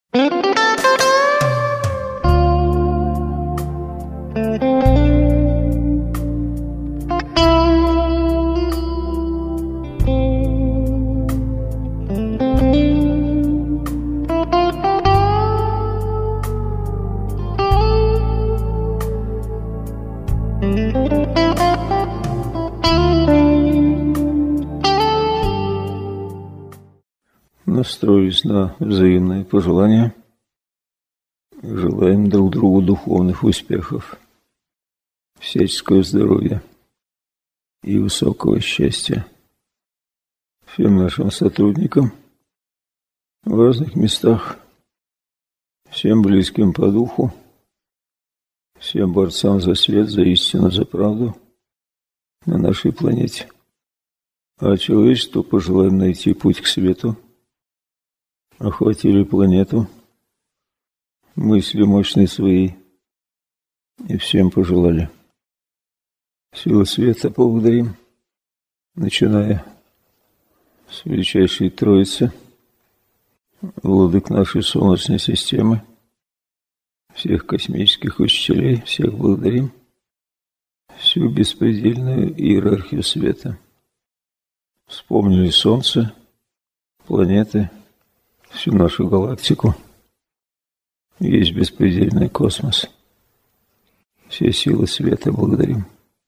Настроились на взаимные пожелания. Желаем друг другу духовных успехов, всяческого здоровья и высокого счастья. Всем нашим сотрудникам в разных местах, всем близким по духу, всем борцам за свет, за истину, за правду на нашей планете. А человечеству пожелаем найти путь к свету. Охватили планету, мысли мощные свои, и всем пожелали. Силы света поблагодарим, начиная с величайшей Троицы, владык нашей Солнечной системы, всех космических учителей, всех благодарим, всю беспредельную иерархию света. Вспомнили Солнце, планеты, всю нашу галактику, весь беспредельный космос. Все силы света благодарим.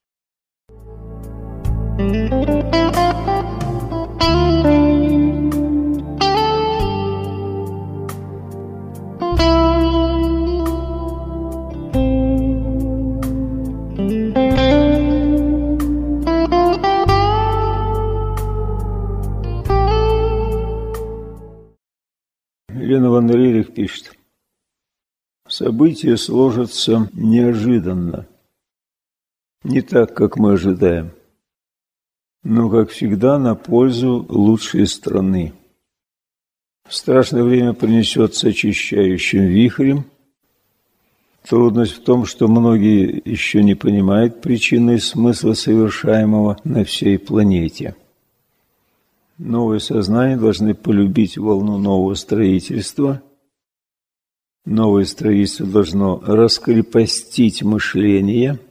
Елена Ван Рерих пишет: события сложатся неожиданно, не так, как мы ожидаем, но, как всегда, на пользу лучшей страны. Страшное время принесется очищающим вихрем. Трудность в том, что многие еще не понимают причины и смысла совершаемого на всей планете. Новые сознания должны полюбить волну нового строительства. Новое строительство должно раскрепостить мышление.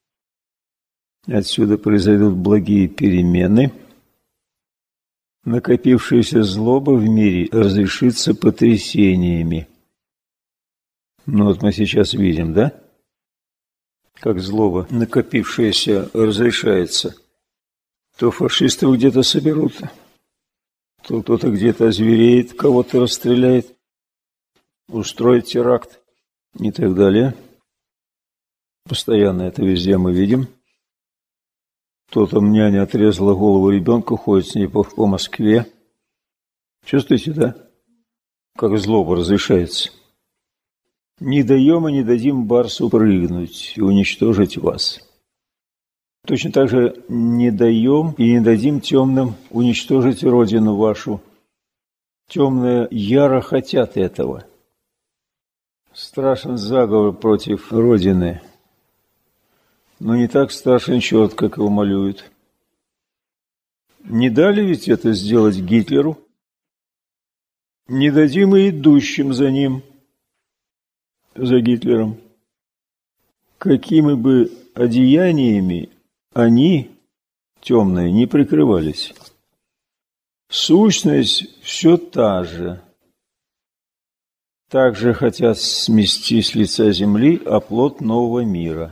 Отсюда произойдут благие перемены. Накопившаяся злоба в мире разрешится потрясениями. Ну вот мы сейчас видим, да? Как злоба, накопившаяся, разрешается. То фашистов где-то соберут, то кто-то где-то озвереет, кого-то расстреляет, устроит теракт и так далее. Постоянно это везде мы видим. Кто-то няня отрезала голову ребенку, ходит с ней по Москве. Чувствуете, да? Как злоба разрешается. Не даем и не дадим барсу прыгнуть и уничтожить вас. Точно так же не даем и не дадим темным уничтожить родину вашу. Темные яро хотят этого. Страшен заговор против родины, но не так страшен черт, как его малюют. Не дали ведь это сделать Гитлеру? Не дадим и идущим за ним, за Гитлером. Какими бы одеяниями они, темные, не прикрывались. Сущность все та же. Также хотят смести с лица земли оплот нового мира.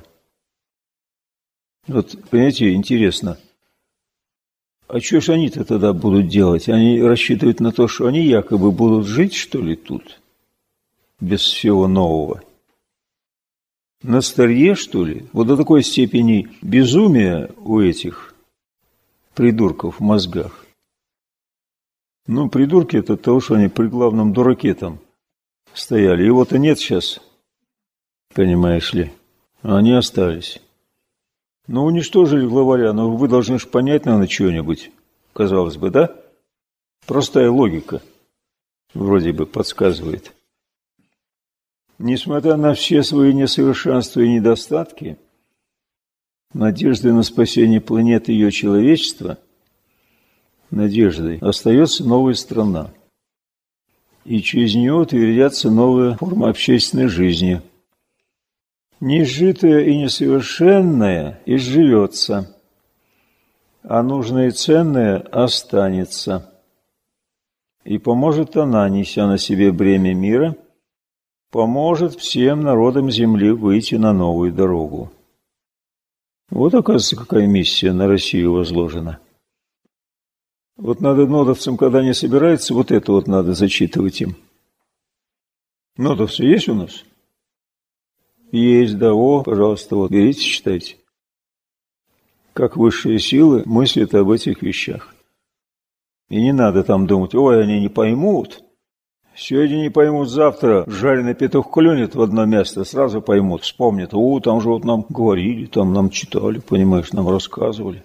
Вот, понимаете, интересно. А что ж они-то тогда будут делать? Они рассчитывают на то, что они якобы будут жить, что ли, тут? Без всего нового. На старье, что ли? Вот до такой степени безумия у этих придурков в мозгах. Ну, придурки – это то, что они при главном дураке там стояли. Его-то нет сейчас, понимаешь ли. А они остались. Ну, уничтожили главаря, но вы должны же понять, наверное, что-нибудь, казалось бы, да? Простая логика вроде бы подсказывает. Несмотря на все свои несовершенства и недостатки, надеждой на спасение планеты и ее человечества, надеждой, остается новая страна. и через нее утвердятся новые формы общественной жизни. Неизжитое и несовершенное изживется, а нужное и ценное останется. И поможет она, неся на себе бремя мира, поможет всем народам земли выйти на новую дорогу. Вот, оказывается, какая миссия на Россию возложена. Вот надо нодовцам, когда они собираются, вот это вот надо зачитывать им. Нодовцы есть у нас? Есть, да, пожалуйста, вот, берите, читайте. Как высшие силы мыслят об этих вещах. И не надо там думать, ой, они не поймут. Сегодня не поймут, завтра жареный петух клюнет в одно место, сразу поймут, вспомнят. Там же вот нам говорили, там нам читали, понимаешь, нам рассказывали.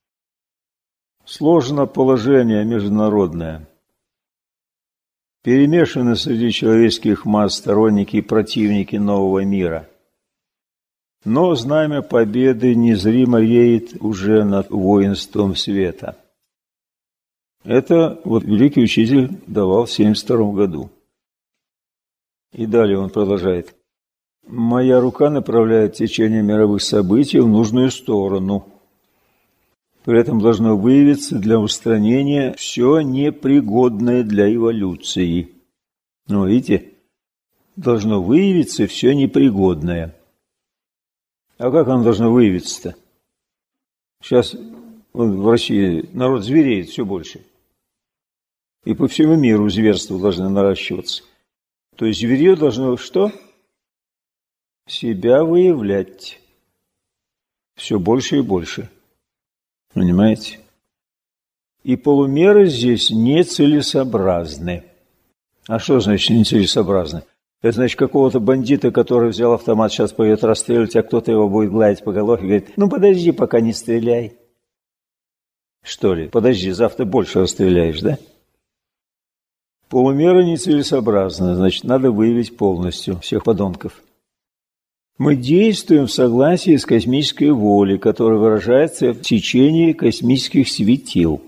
Сложно положение международное. Перемешаны среди человеческих масс сторонники и противники нового мира. Но знамя победы незримо реет уже над воинством света. Это вот великий учитель давал в 1972 году. И далее он продолжает. «Моя рука направляет течение мировых событий в нужную сторону. При этом должно выявиться для устранения все непригодное для эволюции». Ну, видите, должно выявиться все непригодное. А как оно должно выявиться-то? Сейчас в России народ звереет все больше. И по всему миру зверства должны наращиваться. То есть зверье должно что? Себя выявлять. Все больше и больше. Понимаете? И полумеры здесь нецелесообразны. А что значит нецелесообразны? Это значит, какого-то бандита, который взял автомат, сейчас пойдет расстреливать, а кто-то его будет гладить по голове и говорит, ну подожди, пока не стреляй. Что ли? Подожди, завтра больше расстреляешь, да? Полумера нецелесообразна, значит, надо выявить полностью всех подонков. Мы действуем в согласии с космической волей, которая выражается в течении космических светил.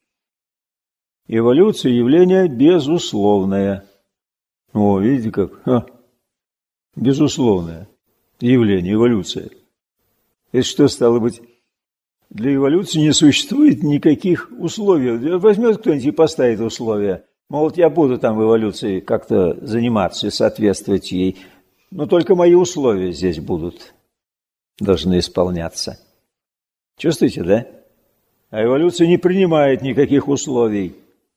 Эволюция – явление безусловное. О, видите как? Безусловное явление, эволюция. Это что стало быть? Для эволюции не существует никаких условий. Возьмет кто-нибудь и поставит условия. Мол, я буду там в эволюции как-то заниматься и соответствовать ей. Но только мои условия здесь должны исполняться. Чувствуете, да? А эволюция не принимает никаких условий.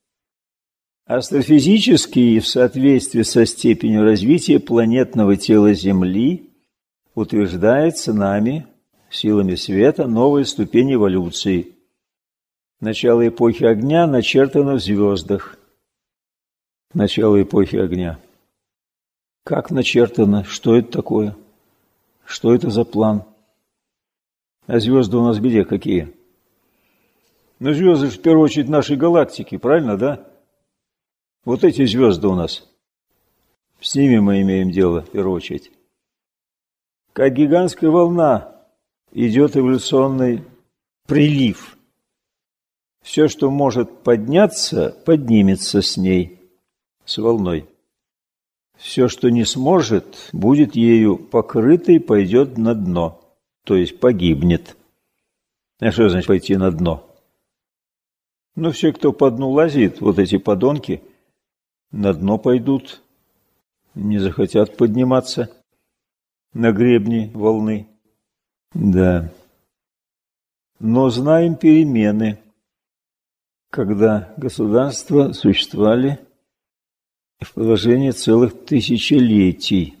Астрофизически в соответствии со степенью развития планетного тела Земли утверждается нами, силами света, новая ступень эволюции. Начало эпохи огня начертано в звездах. Начало эпохи огня. Как начертано? Что это такое? Что это за план? А звезды у нас где какие? Ну, звезды в первую очередь нашей галактики, правильно, да? Вот эти звезды у нас. С ними мы имеем дело в первую очередь. Как гигантская волна идет эволюционный прилив. Все, что может подняться, поднимется с ней, с волной. Все, что не сможет, будет ею покрыто и пойдет на дно, то есть погибнет. А что значит пойти на дно? Ну, все, кто по дну лазит, вот эти подонки, на дно пойдут, не захотят подниматься на гребни волны. Да. Но знаем перемены, когда государства существовали в положении целых тысячелетий.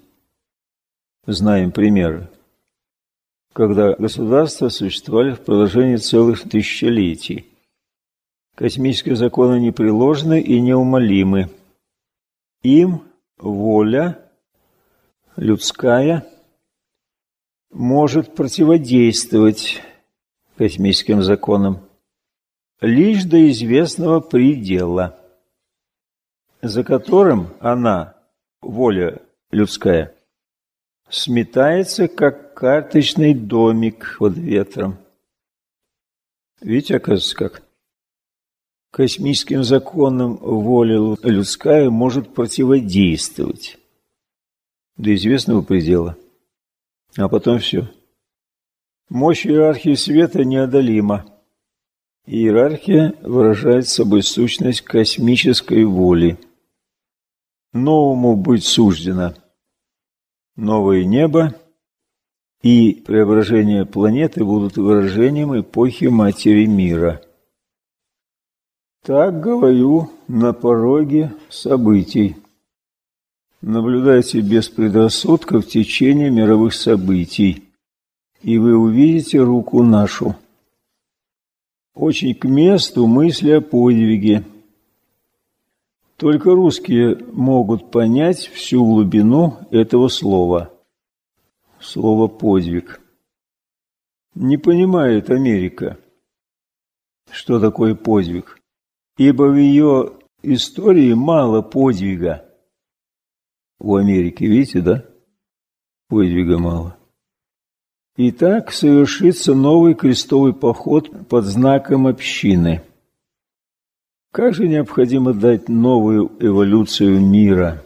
Знаем примеры, когда государства существовали в положении целых тысячелетий. Космические законы непреложны и неумолимы. Им воля людская может противодействовать космическим законам лишь до известного предела, за которым она, воля людская, сметается, как карточный домик под ветром. Видите, оказывается, как? космическим законам воля людская может противодействовать до известного предела. А потом все. Мощь иерархии света неодолима. Иерархия выражает собой сущность космической воли. Новому быть суждено новое небо, и преображение планеты будут выражением эпохи Матери Мира. Так говорю на пороге событий. Наблюдайте без предрассудков течение мировых событий, и вы увидите руку нашу. Очень к месту мысли о подвиге. Только русские могут понять всю глубину этого слова. Слово «подвиг». Не понимает Америка, что такое подвиг, ибо в ее истории мало подвига. У Америки, видите, да? Подвига мало. Итак, совершится новый крестовый поход под знаком общины. Как же необходимо дать новую эволюцию мира?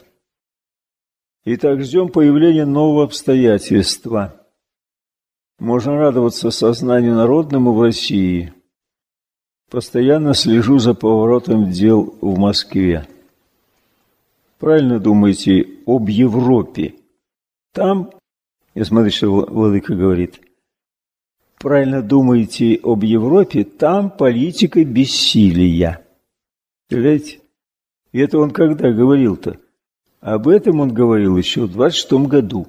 Итак, ждем появления нового обстоятельства. Можно радоваться сознанию народному в России. Постоянно слежу за поворотом дел в Москве. Правильно думаете об Европе. Там, я смотрю, что владыка говорит, правильно думаете об Европе, там политика бессилия. Представляете? И это он когда говорил-то? Об этом он говорил еще в 26-м году.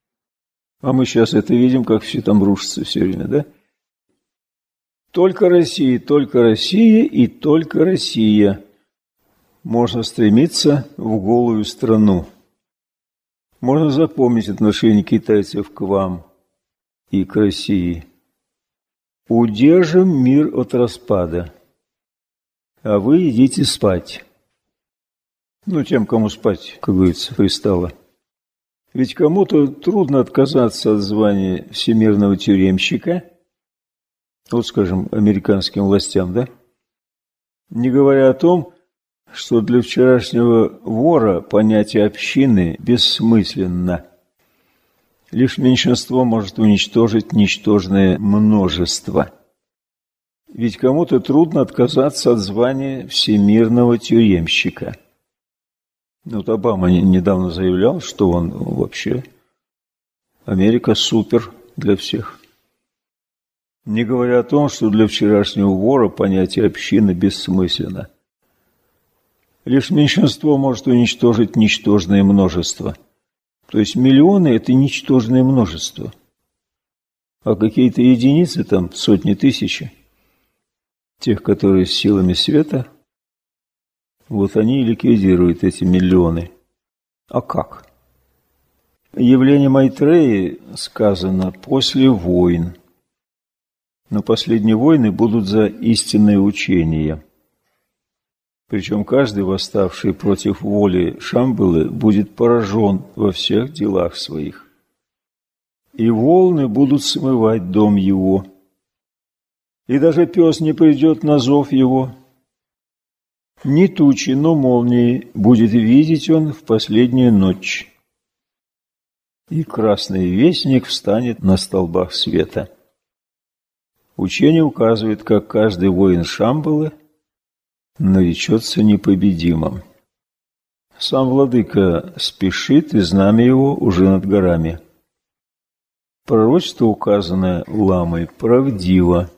А мы сейчас это видим, как все там рушится все время, да? Только Россия и только Россия. Можно стремиться в голую страну. Можно запомнить отношение китайцев к вам и к России. Удержим мир от распада. А вы идите спать. Ну, тем, кому спать, как говорится, пристало. Ведь кому-то трудно отказаться от звания всемирного тюремщика, вот, скажем, американским властям, да? Не говоря о том, что для вчерашнего вора понятие общины бессмысленно. Лишь меньшинство может уничтожить ничтожное множество. Ведь кому-то трудно отказаться от звания всемирного тюремщика. Вот Обама недавно заявлял, что он вообще Америка супер для всех. Не говоря о том, что для вчерашнего вора понятие общины бессмысленно. Лишь меньшинство может уничтожить ничтожное множество. То есть миллионы – это ничтожное множество. А какие-то единицы, там сотни тысяч, тех, которые с силами света, вот они и ликвидируют эти миллионы. А как? Явление Майтреи сказано после войн. Но последние войны будут за истинное учение. Причем каждый, восставший против воли Шамбалы, будет поражен во всех делах своих. И волны будут смывать дом его. И даже пес не придет на зов его. Ни тучи, но молнии будет видеть он в последнюю ночь. И красный вестник встанет на столбах света. Учение указывает, как каждый воин Шамбалы наречется непобедимым. Сам владыка спешит, и знамя его уже над горами. Пророчество, указанное ламой, правдиво.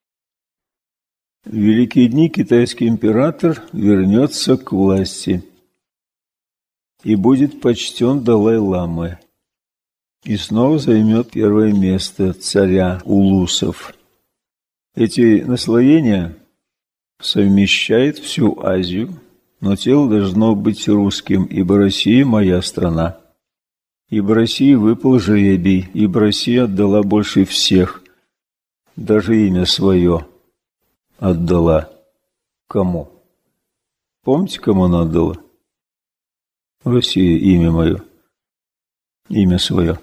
В великие дни китайский император вернется к власти и будет почтен Далай-ламой, и снова займет первое место царя улусов. Эти наслоения совмещают всю Азию, но тело должно быть русским, ибо Россия – моя страна. Ибо России выпал жребий, ибо Россия отдала больше всех, даже имя свое отдала. Кому? Помните, кому она отдала? Россия, имя мое, имя свое.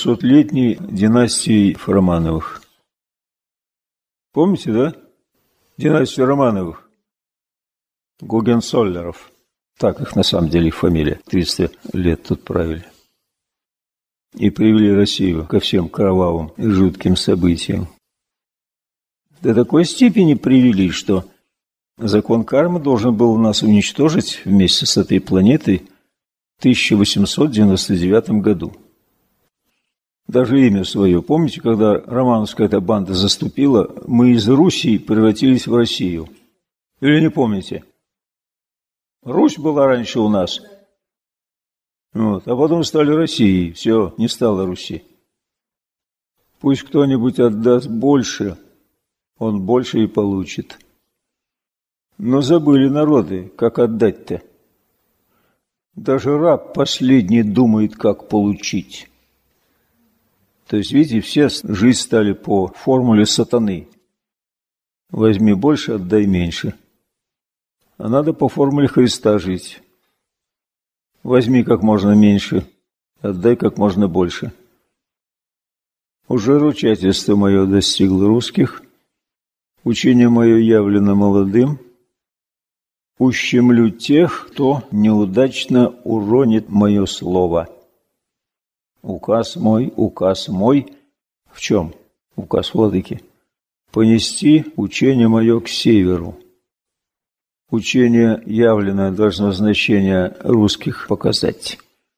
300-летней династии Фармановых. Помните, да? Династию Романовых, Гогенцоллеров. Так их на самом деле их фамилия. 300 лет тут правили. И привели Россию ко всем кровавым и жутким событиям. До такой степени привели, что закон кармы должен был нас уничтожить вместе с этой планетой в 1899 году. Даже имя свое. Помните, когда романовская эта банда заступила, мы из Руси превратились в Россию? Или не помните? Русь была раньше у нас. Вот. А потом стали Россией. Все, не стало Руси. Пусть кто-нибудь отдаст больше, он больше и получит. Но забыли народы, как отдать-то. Даже раб последний думает, как получить. То есть, видите, все жизнь стали по формуле сатаны. Возьми больше, отдай меньше. А надо по формуле Христа жить. Возьми как можно меньше, отдай как можно больше. Уже ручательство мое достигло русских, учение мое явлено молодым. Ущемлю тех, кто неудачно уронит мое слово. Указ мой, в чем? Указ владыки. Понести учение мое к северу. Учение явленное должно значение русских показать.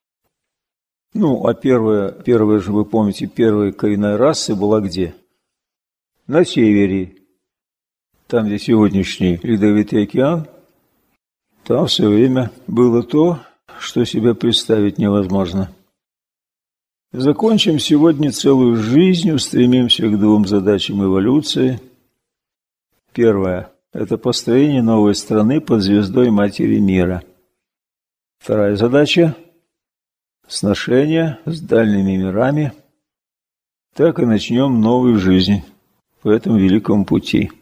А первая же, вы помните, первая коренная раса была где? На севере. Там, где сегодняшний Ледовитый океан, там все время было то, что себе представить невозможно. Закончим сегодня целую жизнь, устремимся к двум задачам эволюции. Первая – это построение новой страны под звездой Матери Мира. Вторая задача – сношение с дальними мирами. Так и начнем новую жизнь по этому великому пути.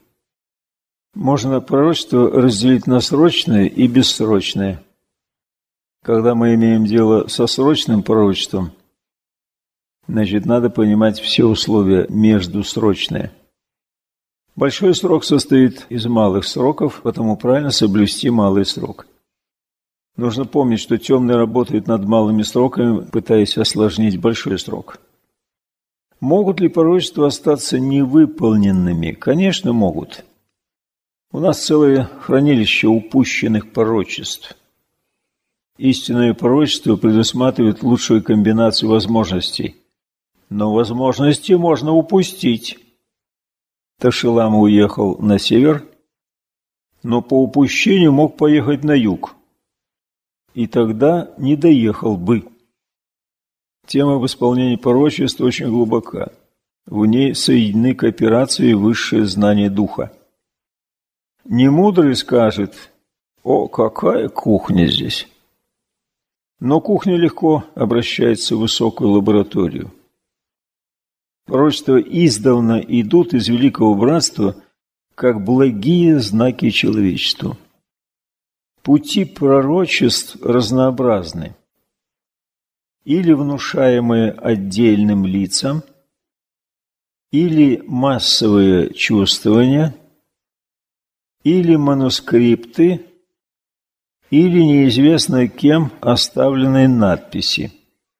Можно пророчество разделить на срочное и бессрочное. Когда мы имеем дело со срочным пророчеством, значит, надо понимать все условия междусрочные. Большой срок состоит из малых сроков, потому правильно соблюсти малый срок. Нужно помнить, что темные работают над малыми сроками, пытаясь осложнить большой срок. Могут ли пророчества остаться невыполненными? Конечно, могут. У нас целое хранилище упущенных пророчеств. Истинное пророчество предусматривает лучшую комбинацию возможностей. Но возможности можно упустить. Ташилама уехал на север, но по упущению мог поехать на юг. И тогда не доехал бы. Тема об исполнении пророчеств очень глубока. В ней соединены кооперации и высшее знание духа. Немудрый скажет: «О, какая кухня здесь!» Но кухня легко обращается в высокую лабораторию. Пророчества издавна идут из великого братства, как благие знаки человечеству. Пути пророчеств разнообразны. Или внушаемые отдельным лицам, или массовые чувствования, или манускрипты, или неизвестно кем оставленные надписи.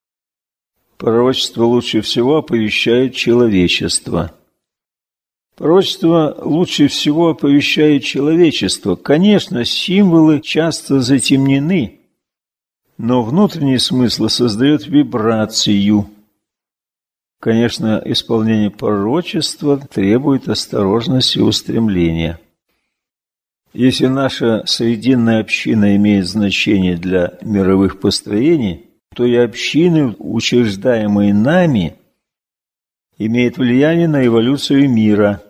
Пророчество лучше всего оповещает человечество. Пророчество лучше всего оповещает человечество. Конечно, символы часто затемнены, но внутренний смысл создает вибрацию. Конечно, исполнение пророчества требует осторожности и устремления. Если наша срединная община имеет значение для мировых построений, то и общины, учреждаемые нами, имеют влияние на эволюцию мира.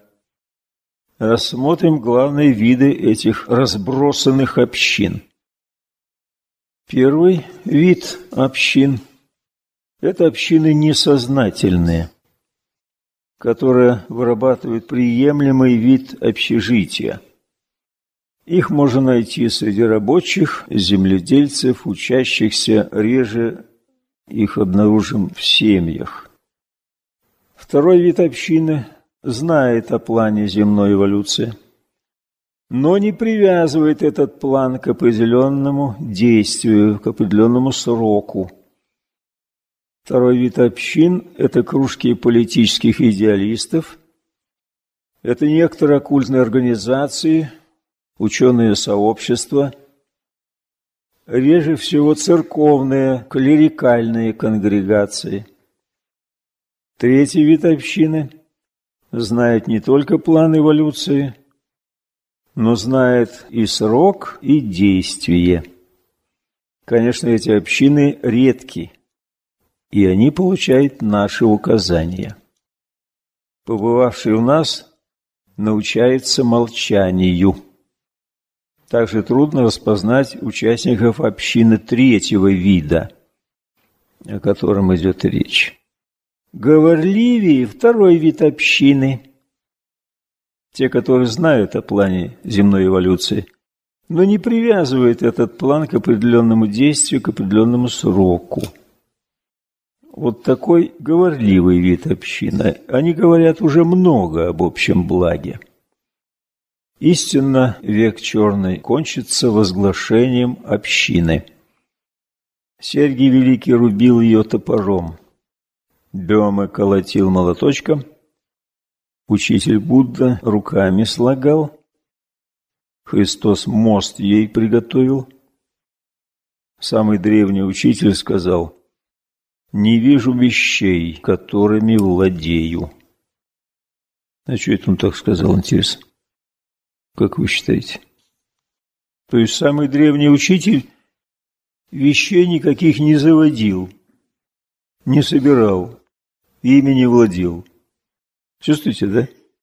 Рассмотрим главные виды этих разбросанных общин. Первый вид общин – это общины несознательные, которые вырабатывают приемлемый вид общежития. Их можно найти среди рабочих, земледельцев, учащихся, реже их обнаружим в семьях. Второй вид общины знает о плане земной эволюции. но не привязывает этот план к определенному действию, к определенному сроку. Второй вид общин – это кружки политических идеалистов, это некоторые оккультные организации, ученые сообщества, реже всего церковные, клерикальные конгрегации. Третий вид общины знает не только план эволюции, но знает и срок, и действие. Конечно, эти общины редки, и они получают наши указания. Побывавший у нас научается молчанию. Также трудно распознать участников общины третьего вида, о котором идет речь. Говорливее второй вид общины. Те, которые знают о плане земной эволюции, но не привязывают этот план к определенному действию, к определенному сроку. Вот такой говорливый вид общины. Они говорят уже много об общем благе. Истинно, век черный кончится возглашением общины. Сергий Великий рубил ее топором, Бёме колотил молоточком, учитель Будда руками слагал, Христос мост ей приготовил. Самый древний учитель сказал: «Не вижу вещей, которыми владею». А что это он так сказал, интересно? Как вы считаете? То есть самый древний учитель вещей никаких не заводил, не собирал, ими не владел. Чувствуете, да?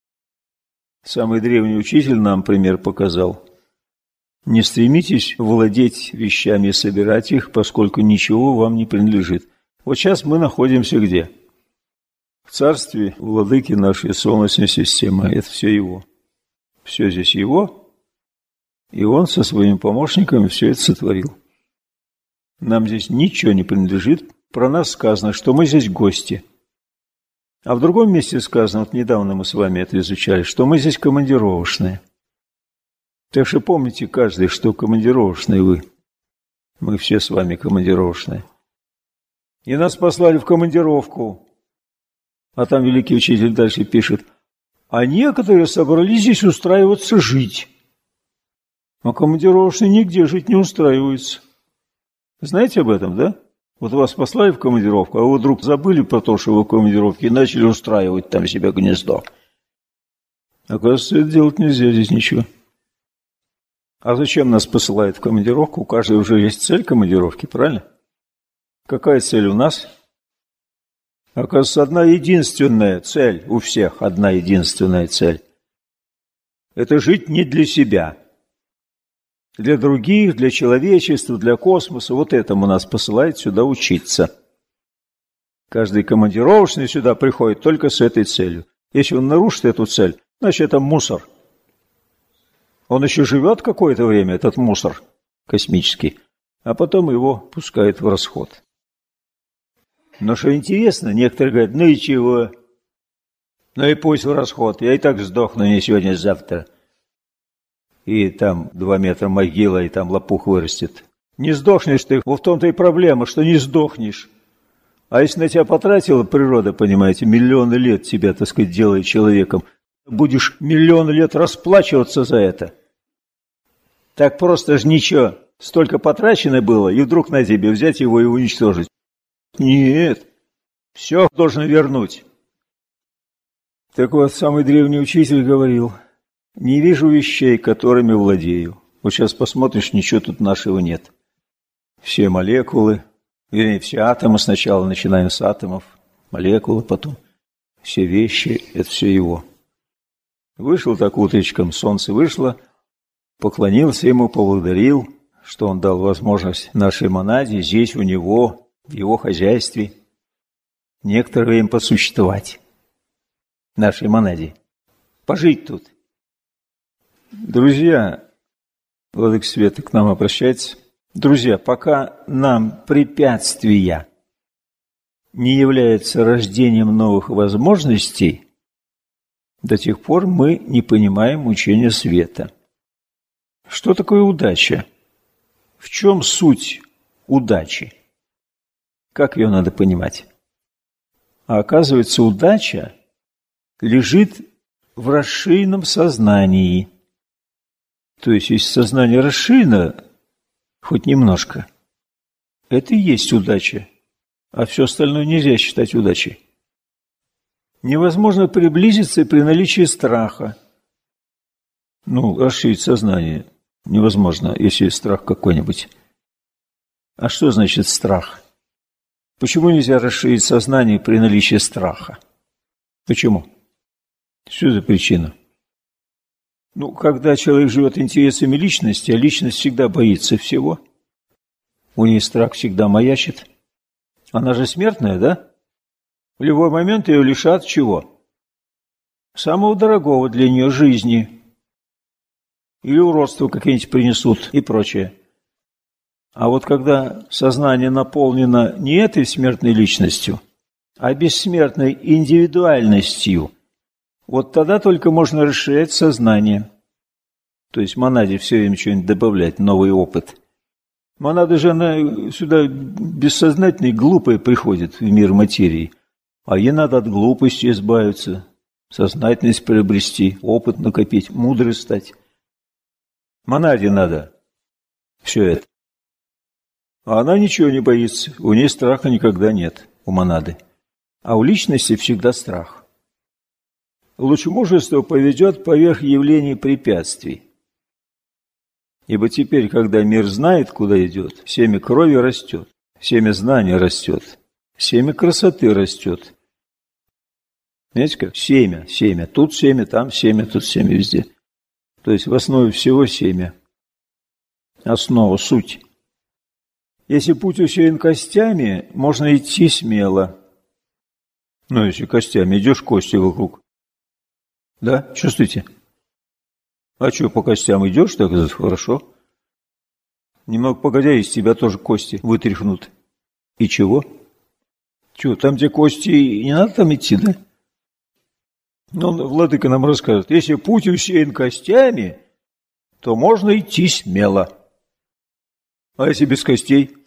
Самый древний учитель нам пример показал. Не стремитесь владеть вещами и собирать их, поскольку ничего вам не принадлежит. Вот сейчас мы находимся где? В царстве владыки нашей Солнечной системы. Это все его. Все здесь его, и он со своими помощниками все это сотворил. Нам здесь ничего не принадлежит. Про нас сказано, что мы здесь гости. А в другом месте сказано, вот недавно мы с вами это изучали, что мы здесь командировочные. Так что помните каждый, что командировочные вы. Мы все с вами командировочные. И нас послали в командировку. А там великий учитель дальше пишет: а некоторые собрались здесь устраиваться жить. А командировочные нигде жить не устраиваются. Знаете об этом, да? Вот вас послали в командировку, а вы вдруг забыли про то, что вы в командировке, и начали устраивать там себе гнездо. Оказывается, это делать нельзя, здесь ничего. А зачем нас посылают в командировку? У каждого уже есть цель командировки, правильно? Какая цель у нас? Оказывается, одна единственная цель у всех, одна единственная цель. Это жить не для себя. Для других, для человечества, для космоса. Вот этому нас посылают сюда учиться. Каждый командировочный сюда приходит только с этой целью. Если он нарушит эту цель, значит, это мусор. Он еще живет какое-то время, этот мусор космический, а потом его пускают в расход. Но что интересно, некоторые говорят: ну и чего? Ну и пусть в расход, я и так сдохну не сегодня, а завтра. И там 2 метра могила, и там лопух вырастет. Не сдохнешь ты, вот в том-то и проблема, что не сдохнешь. А если на тебя потратила природа, понимаете, миллионы лет тебя, так сказать, делает человеком, будешь миллионы лет расплачиваться за это. Так просто же ничего, столько потрачено было, и вдруг на тебе взять его и уничтожить. Нет, все должен вернуть. Так вот, самый древний учитель говорил: не вижу вещей, которыми владею. Вот сейчас посмотришь, ничего тут нашего нет. Все молекулы, вернее, все атомы сначала, начинаем с атомов, молекулы потом. Все вещи, это все его. Вышел так утречком, солнце вышло, поклонился ему, поблагодарил, что он дал возможность нашей монаде здесь у него, в его хозяйстве, некоторое время посуществовать. Нашей монаде. Пожить тут. Друзья, Владыка Света к нам обращается. Друзья, пока нам препятствия не являются рождением новых возможностей, до тех пор мы не понимаем учения света. Что такое удача? В чем суть удачи? Как ее надо понимать? А оказывается, удача лежит в расширенном сознании. То есть, если сознание расширено хоть немножко, это и есть удача, а все остальное нельзя считать удачей. Невозможно приблизиться при наличии страха. Расширить сознание невозможно, если страх какой-нибудь. А что значит страх? Почему нельзя расширить сознание при наличии страха? Почему? Что за причина? Когда человек живет интересами личности, а личность всегда боится всего, у нее страх всегда маячит. Она же смертная, да? В любой момент ее лишат чего? Самого дорогого для нее жизни. Или уродства какие-нибудь принесут и прочее. А вот когда сознание наполнено не этой смертной личностью, а бессмертной индивидуальностью, вот тогда только можно расширять сознание. То есть монаде все время что-нибудь добавлять, новый опыт. Монада же, она сюда бессознательной, глупой приходит в мир материи. А ей надо от глупости избавиться, сознательность приобрести, опыт накопить, мудрой стать. Монаде надо все это. А она ничего не боится, у нее страха никогда нет, у монады. А у личности всегда страх. Луч мужества поведет поверх явлений препятствий. Ибо теперь, когда мир знает, куда идет, семя крови растет, семя знания растет, семя красоты растет. Знаете как? Семя. Тут семя, там семя, тут семя, везде. То есть в основе всего семя. Основа, суть. Если путь усеян костями, можно идти смело. Если костями идешь, кости вокруг. Да, чувствуете? А что, по костям идешь, так хорошо. Немного погодя, из тебя тоже кости вытряхнут. И чего? Там, где кости, не надо там идти, да? Владыка нам расскажет, если путь усеян костями, то можно идти смело. А если без костей?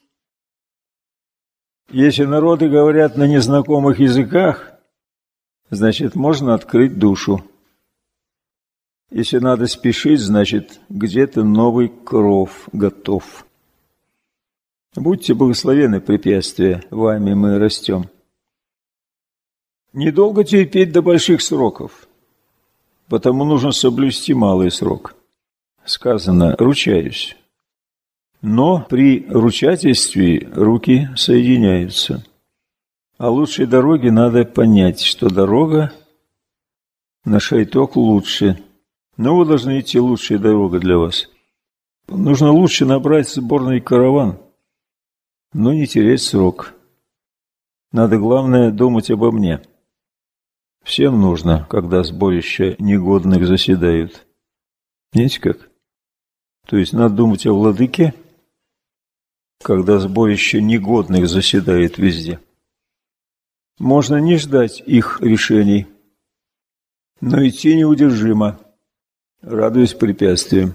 Если народы говорят на незнакомых языках, значит, можно открыть душу. Если надо спешить, значит, где-то новый кров готов. Будьте благословенны препятствия, вами мы растем. Недолго терпеть до больших сроков, потому нужно соблюсти малый срок. Сказано, ручаюсь. Но при ручательстве руки соединяются. А лучшей дороге надо понять, что дорога на Шайток лучше. Но вы должны идти лучшая дорога для вас. Нужно лучше набрать сборный караван, но не терять срок. Надо, главное, думать обо мне. Всем нужно, когда сборища негодных заседают. Знаете как? То есть надо думать о владыке, когда сборище негодных заседает везде. Можно не ждать их решений, но идти неудержимо, радуясь препятствиям.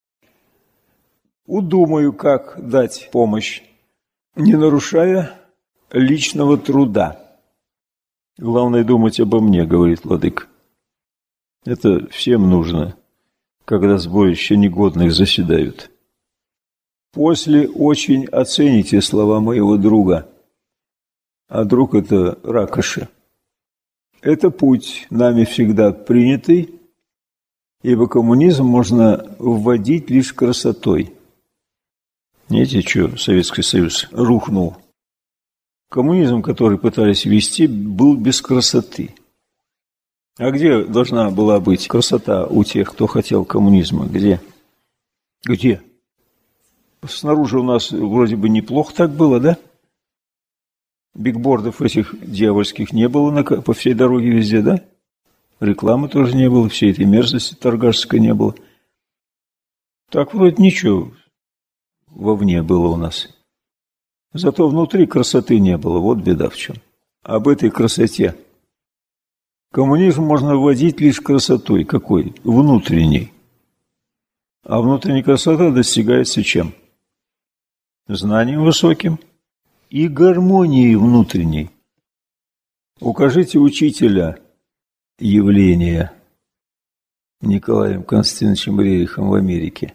Удумаю, как дать помощь, не нарушая личного труда. Главное думать обо мне, говорит владыка. Это всем нужно, когда сборища негодных заседают. После очень оцените слова моего друга. А друг – это Ракоши. Это путь, нами всегда принятый, ибо коммунизм можно вводить лишь красотой. Знаете, что Советский Союз рухнул? Коммунизм, который пытались ввести, был без красоты. А где должна была быть красота у тех, кто хотел коммунизма? Где? Где? Снаружи у нас вроде бы неплохо так было, да? Бигбордов этих дьявольских не было по всей дороге везде, да? Рекламы тоже не было, всей этой мерзости торгашской не было. Так вроде ничего вовне было у нас. Зато внутри красоты не было, вот беда в чем. Об этой красоте. Коммунизм можно вводить лишь красотой. Какой? Внутренней. А внутренняя красота достигается чем? Знанием высоким и гармонией внутренней. Укажите учителя явления Николаем Константиновичем Рерихом в Америке.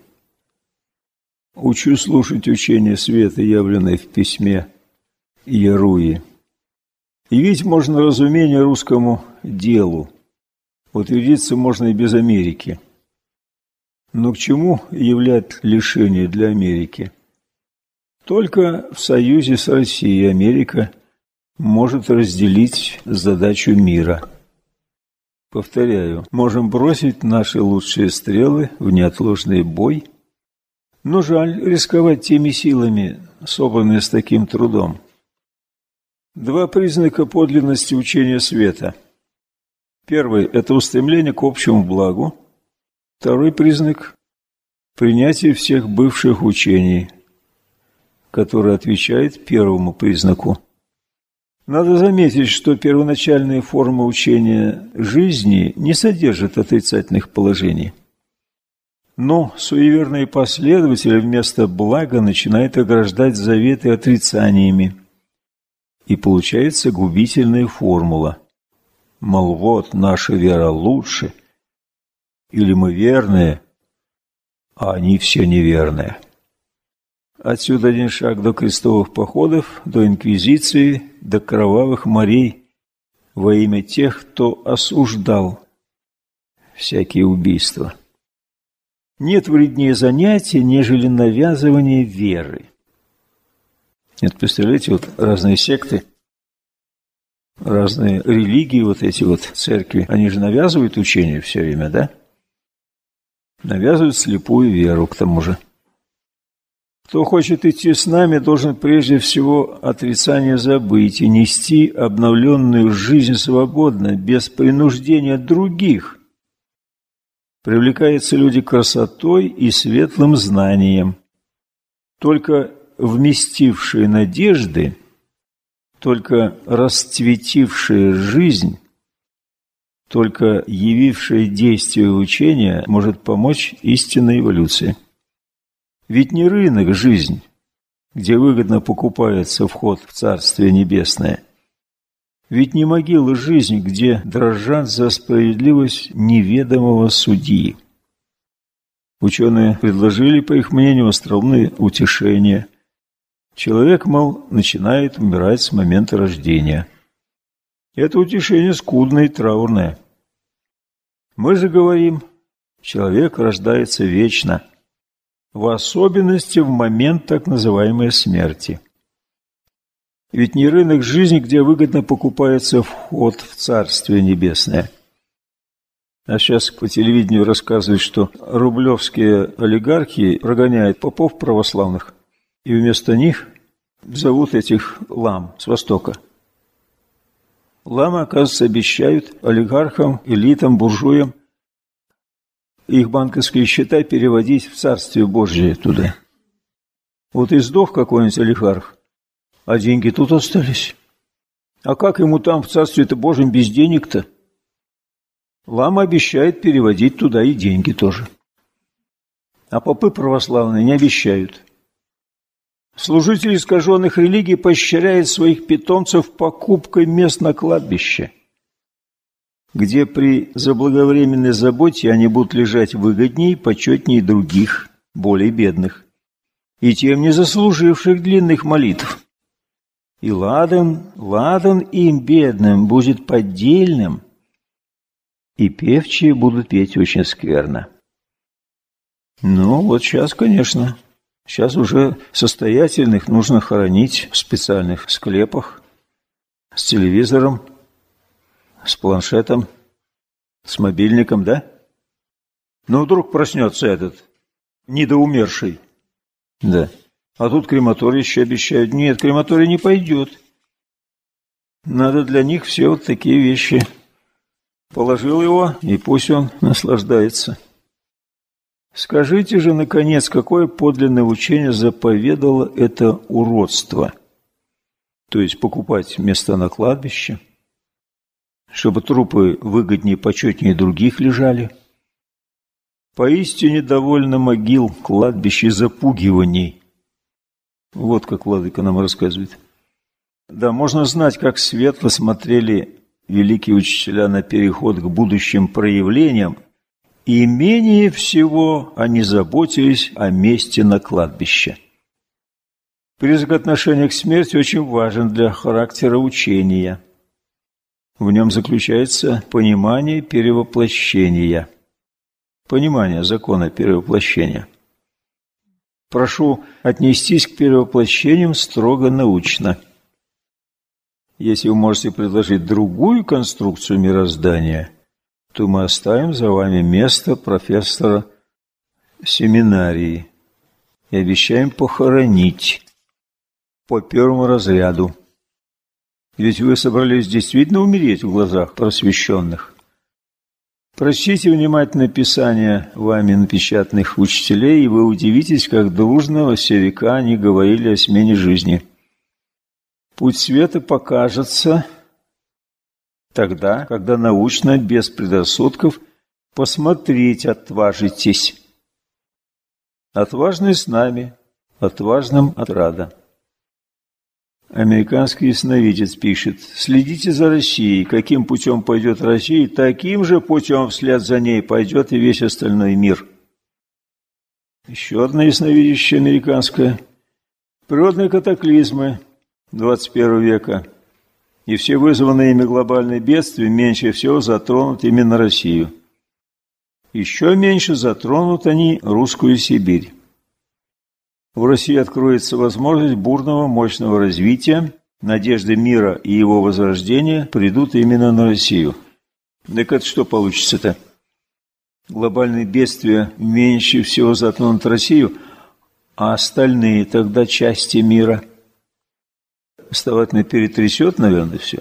Учу слушать учение света, явленное в письме Яруи. Явить можно разумение русскому делу. Утвердиться можно и без Америки. Но к чему являть лишение для Америки? Только в союзе с Россией Америка может разделить задачу мира. Повторяю, можем бросить наши лучшие стрелы в неотложный бой, но жаль рисковать теми силами, собранными с таким трудом. Два признака подлинности учения света. Первый – это устремление к общему благу. Второй признак – принятие всех бывших учений, который отвечает первому признаку. Надо заметить, что первоначальные формы учения жизни не содержат отрицательных положений. Но суеверные последователи вместо блага начинают ограждать заветы отрицаниями. И получается губительная формула. Мол, вот наша вера лучше, или мы верные, а они все неверные. Отсюда один шаг до крестовых походов, до инквизиции, до кровавых морей во имя тех, кто осуждал всякие убийства. Нет вреднее занятия, нежели навязывание веры. Это, представляете, вот разные секты, разные религии, вот эти вот церкви, они же навязывают учение все время, да? Навязывают слепую веру, к тому же. Кто хочет идти с нами, должен прежде всего отрицание забыть и нести обновленную жизнь свободно, без принуждения других. Привлекаются люди красотой и светлым знанием. Только вместившие надежды, только расцветившая жизнь, только явившее действие учения может помочь истинной эволюции. Ведь не рынок жизнь, где выгодно покупается вход в Царствие Небесное. Ведь не могила жизнь, где дрожат за справедливость неведомого судьи. Ученые предложили, по их мнению, остроумные утешения. Человек, мол, начинает умирать с момента рождения. Это утешение скудное и траурное. Мы же говорим, человек рождается вечно, в особенности в момент так называемой смерти. Ведь не рынок жизни, где выгодно покупается вход в Царствие Небесное. А сейчас по телевидению рассказывают, что рублевские олигархи прогоняют попов православных, и вместо них зовут этих лам с Востока. Ламы, оказывается, обещают олигархам, элитам, буржуям их банковские счета переводить в Царствие Божие туда. Вот и сдох какой-нибудь олигарх, а деньги тут остались. А как ему там в Царстве-то Божьем без денег-то? Лама обещает переводить туда и деньги тоже. А попы православные не обещают. Служители искаженных религий поощряют своих питомцев покупкой мест на кладбище, где при заблаговременной заботе они будут лежать выгоднее и почетнее других, более бедных, и тем не заслуживших длинных молитв. И ладан им, бедным, будет поддельным, и певчие будут петь очень скверно. Ну, вот сейчас, конечно, сейчас уже состоятельных нужно хоронить в специальных склепах, с телевизором, с планшетом, с мобильником, да? Но вдруг проснется этот недоумерший. Да. А тут крематорий еще обещают. Нет, крематорий не пойдет. Надо для них все вот такие вещи. Положил его, и пусть он наслаждается. Скажите же, наконец, какое подлинное учение заповедало это уродство? То есть покупать места на кладбище, чтобы трупы выгоднее и почетнее других лежали. Поистине довольно могил, кладбищ и запугиваний. Вот как владыка нам рассказывает. Да, можно знать, как светло смотрели великие учителя на переход к будущим проявлениям, и менее всего они заботились о месте на кладбище. Признак отношения к смерти очень важен для характера учения. В нем заключается понимание перевоплощения, понимание закона перевоплощения. Прошу отнестись к перевоплощениям строго научно. Если вы можете предложить другую конструкцию мироздания, то мы оставим за вами место профессора семинарии и обещаем похоронить по первому разряду. Ведь вы собрались действительно умереть в глазах просвещенных. Прочтите внимательно Писания вами напечатанных учителей, и вы удивитесь, как дружно во все века они говорили о смене жизни. Путь света покажется тогда, когда научно, без предрассудков, посмотреть отважитесь. Отважный с нами, отважным отрада. Американский ясновидец пишет: следите за Россией, каким путем пойдет Россия, таким же путем вслед за ней пойдет и весь остальной мир. Еще одна ясновидящая американская. Природные катаклизмы 21 века и все вызванные ими глобальные бедствия меньше всего затронут именно Россию. Еще меньше затронут они русскую Сибирь. В России откроется возможность бурного, мощного развития, надежды мира и его возрождения придут именно на Россию. Так это что получится-то? Глобальные бедствия меньше всего затронут Россию, а остальные тогда части мира основательно перетрясет, наверное, все.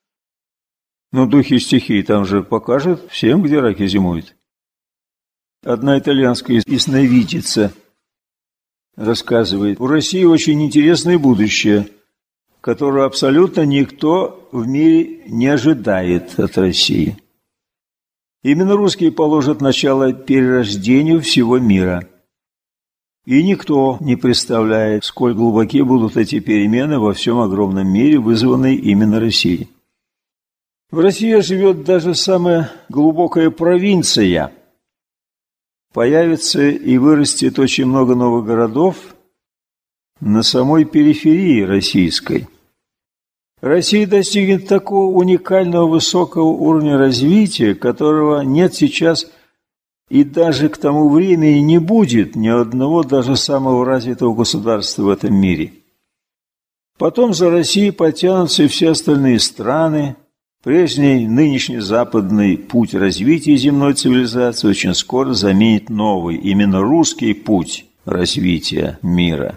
Но духи стихии там же покажут всем, где раки зимуют. Одна итальянская ясновидица рассказывает: у России очень интересное будущее, которого абсолютно никто в мире не ожидает от России. Именно русские положат начало перерождению всего мира. И никто не представляет, сколь глубоки будут эти перемены во всем огромном мире, вызванные именно Россией. В России живет даже самая глубокая провинция. Появится и вырастет очень много новых городов на самой периферии российской. Россия достигнет такого уникального высокого уровня развития, которого нет сейчас и даже к тому времени не будет ни одного даже самого развитого государства в этом мире. Потом за Россией потянутся и все остальные страны. Прежний, нынешний западный путь развития земной цивилизации очень скоро заменит новый, именно русский путь развития мира.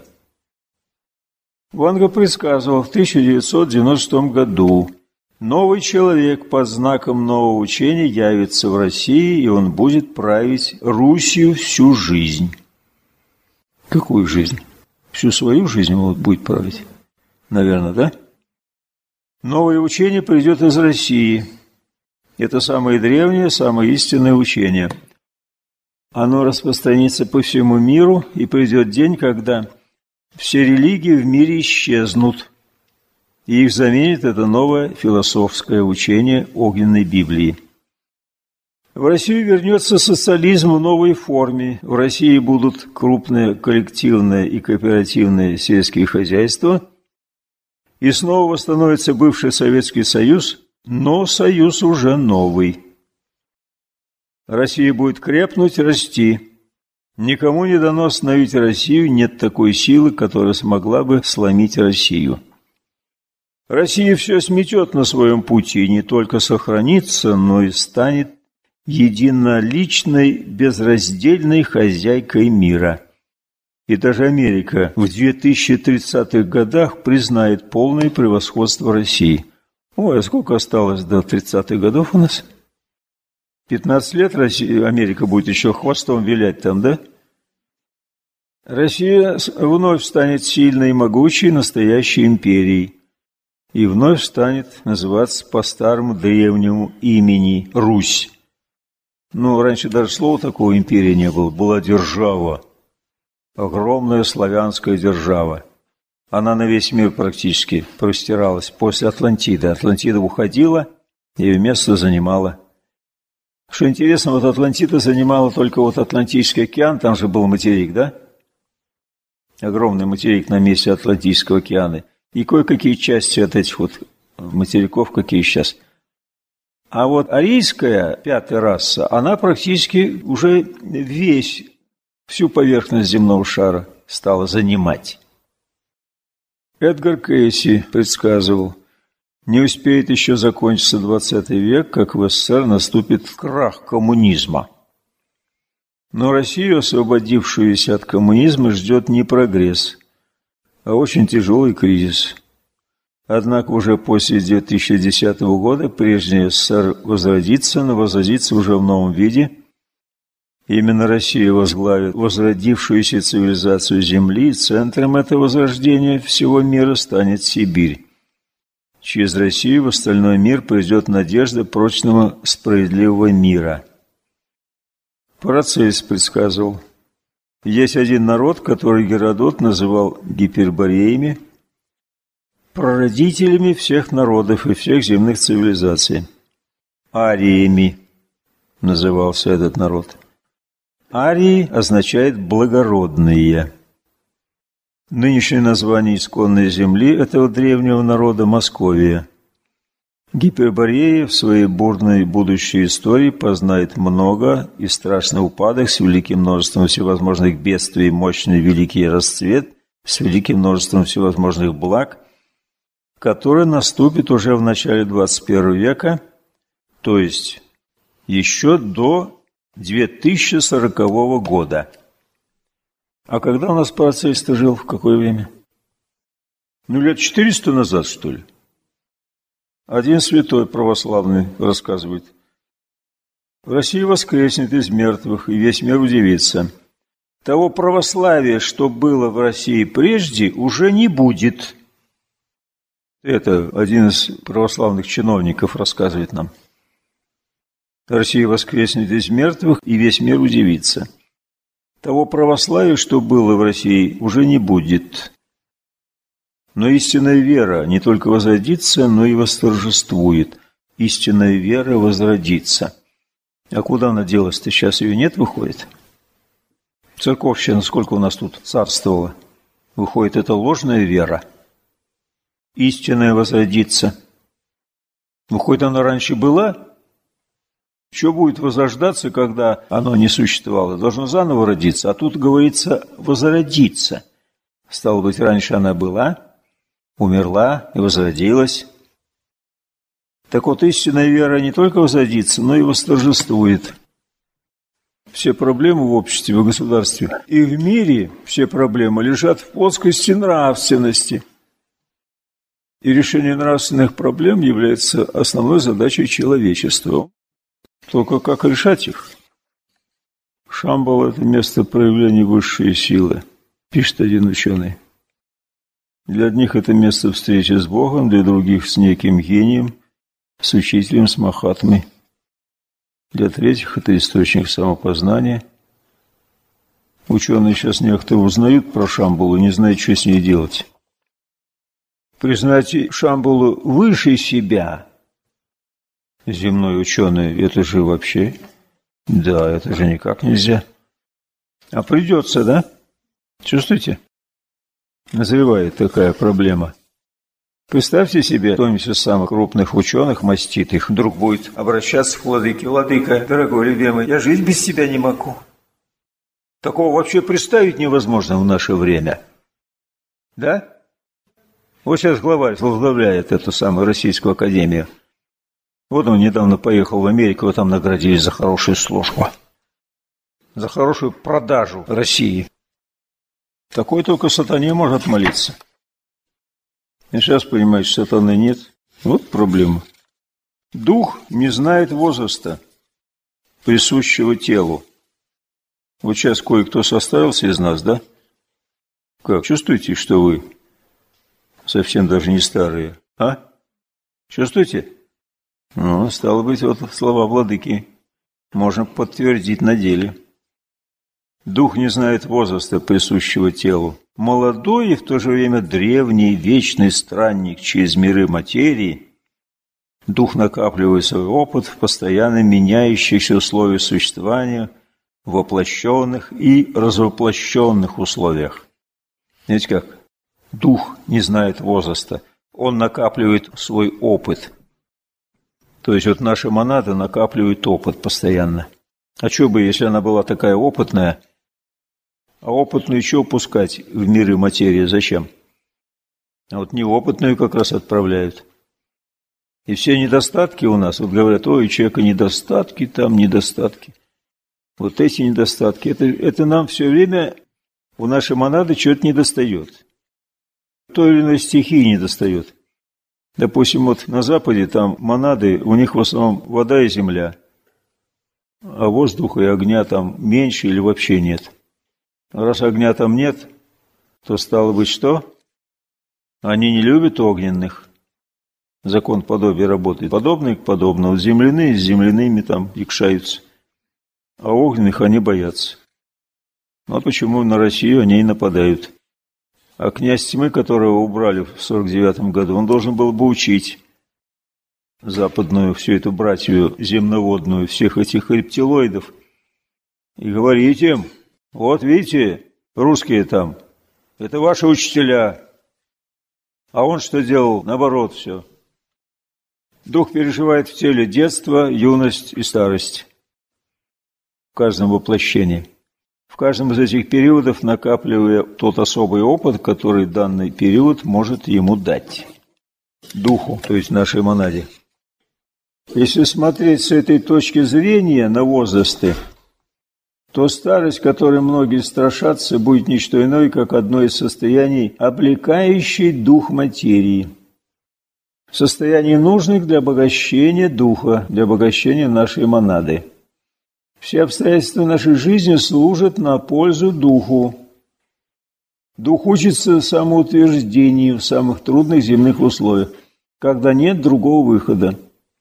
Ванга предсказывал в 1996 году: новый человек под знаком нового учения явится в России, и он будет править Русью всю жизнь. Какую жизнь? Всю свою жизнь он будет править? Наверное, да? Новое учение придет из России. Это самое древнее, самое истинное учение. Оно распространится по всему миру, и придет день, когда все религии в мире исчезнут, и их заменит это новое философское учение огненной Библии. В Россию вернется социализм в новой форме. В России будут крупные коллективные и кооперативные сельские хозяйства, и снова восстановится бывший Советский Союз, но союз уже новый. Россия будет крепнуть, расти. Никому не дано остановить Россию, нет такой силы, которая смогла бы сломить Россию. Россия все сметет на своем пути и не только сохранится, но и станет единоличной, безраздельной хозяйкой мира. И даже Америка в 2030-х годах признает полное превосходство России. Ой, а сколько осталось до 30-х годов у нас? 15 лет Америка будет еще хвостом вилять там, да? Россия вновь станет сильной и могучей настоящей империей. И вновь станет называться по старому древнему имени Русь. Ну, раньше даже слова такого империи не было. Была держава. Огромная славянская держава. Она на весь мир практически простиралась. После Атлантиды. Атлантида уходила, ее место занимала. Что интересно, вот Атлантида занимала только вот Атлантический океан, там же был материк, да? Огромный материк на месте Атлантического океана. И кое-какие части от этих вот материков, какие сейчас. А вот арийская, пятая раса, она практически уже всю поверхность земного шара стала занимать. Эдгар Кейси предсказывал, не успеет еще закончиться 20 век, как в СССР наступит крах коммунизма. Но Россию, освободившуюся от коммунизма, ждет не прогресс, а очень тяжелый кризис. Однако уже после 2010 года прежняя СССР возродится, но возродится уже в новом виде. Именно Россия возглавит возродившуюся цивилизацию Земли, и центром этого возрождения всего мира станет Сибирь. Через Россию в остальной мир придет надежда прочного справедливого мира. Парацельс предсказывал, есть один народ, который Геродот называл гипербореями, прародителями всех народов и всех земных цивилизаций. Ариями назывался этот народ. Арии означает «благородные». Нынешнее название исконной земли этого древнего народа – Московия. Гипербореи в своей бурной будущей истории познает много и страшный упадок с великим множеством всевозможных бедствий, мощный великий расцвет с великим множеством всевозможных благ, который наступит уже в начале 21 века, то есть еще до 2040 года. А когда у нас Парацельс-то жил, в какое время? Лет 400 назад, что ли? Один святой православный рассказывает. Россия воскреснет из мертвых, и весь мир удивится. Того православия, что было в России прежде, уже не будет. Это один из православных чиновников рассказывает нам. Россия воскреснет из мертвых, и весь мир удивится. Того православия, что было в России, уже не будет. Но истинная вера не только возродится, но и восторжествует. Истинная вера возродится. А куда она делась-то? Сейчас ее нет, выходит? Церковщина, сколько у нас тут царствовала? Выходит, это ложная вера. Истинная возродится. Выходит, она раньше была? Что будет возрождаться, когда оно не существовало? Должно заново родиться, а тут говорится возродиться. Стало быть, раньше она была, умерла и возродилась. Так вот, истинная вера не только возродится, но и восторжествует. Все проблемы в обществе, в государстве и в мире, все проблемы лежат в плоскости нравственности. И решение нравственных проблем является основной задачей человечества. Только как решать их? Шамбала – это место проявления высшей силы, пишет один ученый. Для одних это место встречи с Богом, для других с неким гением, с учителем, с махатмой. Для третьих это источник самопознания. Ученые сейчас некоторые узнают про Шамбалу, не знают, что с ней делать. Признать Шамбалу выше себя, земной ученый, это же вообще, да, это же никак нельзя. А придется, да? Чувствуете? Назревает такая проблема. Представьте себе, кто-нибудь из самых крупных ученых, маститых, вдруг будет обращаться к владыке. Владыка, дорогой, любимый, я жить без тебя не могу. Такого вообще представить невозможно в наше время. Да? Вот сейчас главарь возглавляет эту самую Российскую академию. Вот он недавно поехал в Америку, его там наградили за хорошую службу. За хорошую продажу России. Такой только сатане может молиться. И сейчас, понимаешь, сатаны нет. Вот проблема. Дух не знает возраста, присущего телу. Вот сейчас кое-кто составился из нас, да? Как, чувствуете, что вы совсем даже не старые, а? Чувствуете? Ну, стало быть, вот слова владыки можно подтвердить на деле. Дух не знает возраста, присущего телу. Молодой и в то же время древний, вечный странник через миры материи, дух накапливает свой опыт в постоянно меняющихся условиях существования, в воплощенных и развоплощенных условиях. Знаете как? Дух не знает возраста, он накапливает свой опыт. То есть вот наша монада накапливает опыт постоянно. А что бы, если она была такая опытная, а опытную что пускать в миры материи? Зачем? А вот неопытную как раз отправляют. И все недостатки у нас, вот говорят, ой, у человека недостатки, там недостатки. Вот эти недостатки, это нам все время у нашей монады чего-то недостает. Той или иной стихии недостает. Допустим, вот на Западе там монады, у них в основном вода и земля, а воздуха и огня там меньше или вообще нет. Раз огня там нет, то стало быть что? Они не любят огненных. Закон подобия работает. Подобные к подобному. Земляные с земляными там икшаются. А огненных они боятся. Вот почему на Россию они и нападают. А князь тьмы, которого убрали в 49 году, он должен был бы учить западную всю эту братью земноводную, всех этих рептилоидов, и говорить им, вот видите, русские там, это ваши учителя. А он что делал? Наоборот все. Дух переживает в теле детство, юность и старость. В каждом воплощении. В каждом из этих периодов накапливая тот особый опыт, который данный период может ему дать. Духу, то есть нашей монаде. Если смотреть с этой точки зрения на возрасты, то старость, которой многие страшатся, будет не что иное, как одно из состояний, облекающей дух материи. Состояний нужных для обогащения духа, для обогащения нашей монады. Все обстоятельства нашей жизни служат на пользу духу. Дух учится самоутверждению в самых трудных земных условиях, когда нет другого выхода.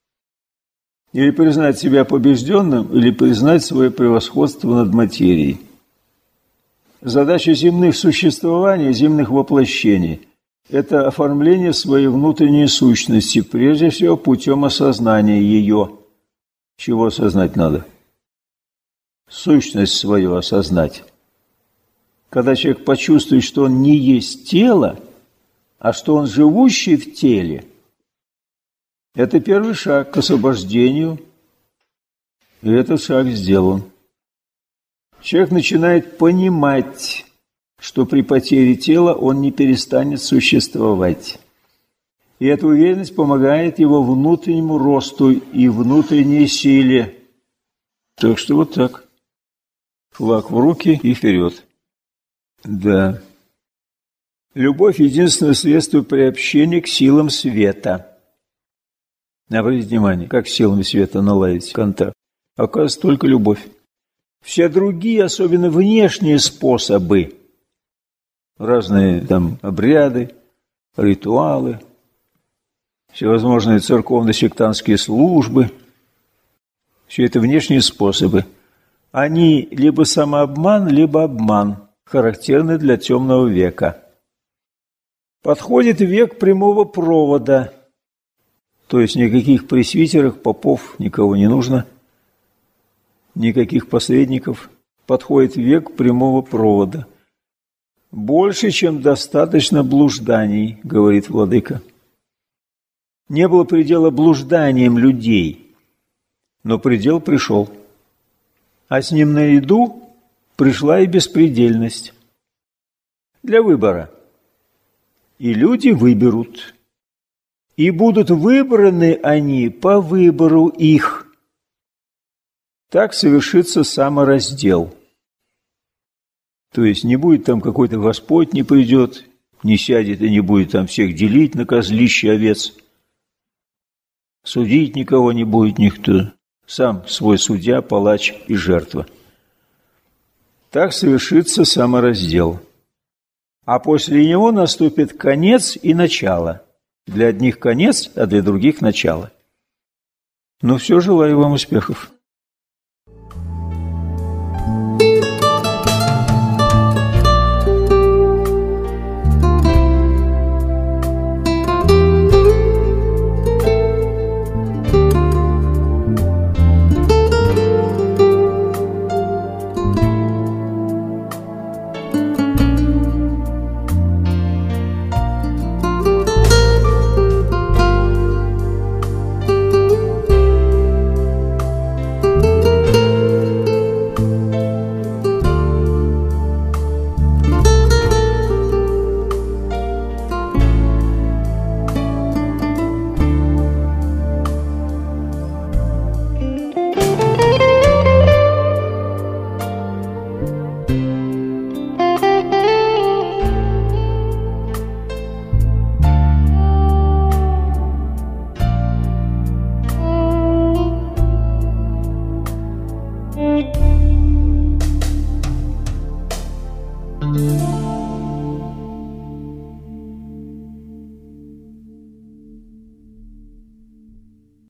Или признать себя побежденным, или признать свое превосходство над материей. Задача земных существований, земных воплощений – это оформление своей внутренней сущности, прежде всего путем осознания ее. Чего осознать надо? Сущность свою осознать. Когда человек почувствует, что он не есть тело, а что он живущий в теле, это первый шаг к освобождению, и этот шаг сделан. Человек начинает понимать, что при потере тела он не перестанет существовать. И эта уверенность помогает его внутреннему росту и внутренней силе. Так что вот так. Флаг в руки и вперед. Да. Любовь – единственное средство приобщения к силам света. Обратите внимание, как с силами света наладить контакт. Оказывается, только любовь. Все другие, особенно внешние способы, разные там обряды, ритуалы, всевозможные церковно-сектантские службы, все это внешние способы. Они либо самообман, либо обман, характерны для темного века. Подходит век прямого провода, то есть никаких пресвитеров, попов, никого не нужно, никаких посредников. Подходит век прямого провода. Больше, чем достаточно блужданий, говорит владыка. Не было предела блужданиям людей, но предел пришел. А с ним наряду пришла и беспредельность. Для выбора. И люди выберут. И будут выбраны они по выбору их. Так совершится самораздел. То есть не будет там какой-то Господь не придет, не сядет и не будет там всех делить на козлище овец. Судить никого не будет никто. Сам свой судья, палач и жертва. Так совершится самораздел. А после него наступит конец и начало. Для одних конец, а для других начало. Но все, желаю вам успехов.